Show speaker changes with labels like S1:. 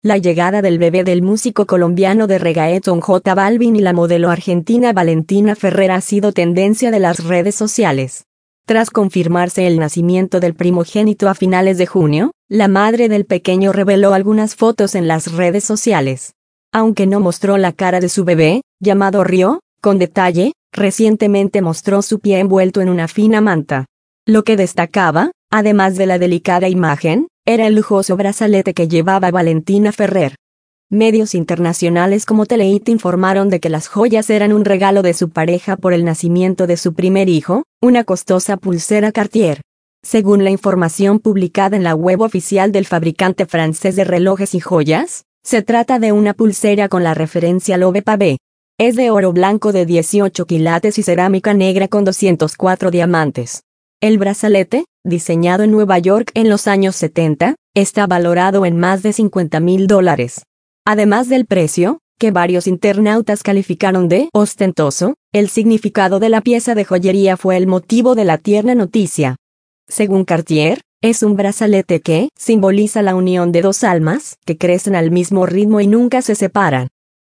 S1: La llegada del bebé del músico colombiano de reggaetón J Balvin y la modelo argentina Valentina Ferrer ha sido tendencia de las redes sociales. Tras confirmarse el nacimiento del primogénito a finales de junio, la madre del pequeño reveló algunas fotos en las redes sociales. Aunque no mostró la cara de su bebé, llamado Río, con detalle, recientemente mostró su pie envuelto en una fina manta. Lo que destacaba, además de la delicada imagen, era el lujoso brazalete que llevaba Valentina Ferrer. Medios internacionales como Telehit informaron de que las joyas eran un regalo de su pareja por el nacimiento de su primer hijo, una costosa pulsera Cartier. Según la información publicada en la web oficial del fabricante francés de relojes y joyas, se trata de una pulsera con la referencia Loewe Pavé. Es de oro blanco de 18 quilates y cerámica negra con 204 diamantes. El brazalete, diseñado en Nueva York en los años 70, está valorado en más de $50.000. Además del precio, que varios internautas calificaron de ostentoso, el significado de la pieza de joyería fue el motivo de la tierna noticia. Según Cartier, es un brazalete que simboliza la unión de dos almas que crecen al mismo ritmo y nunca se separan.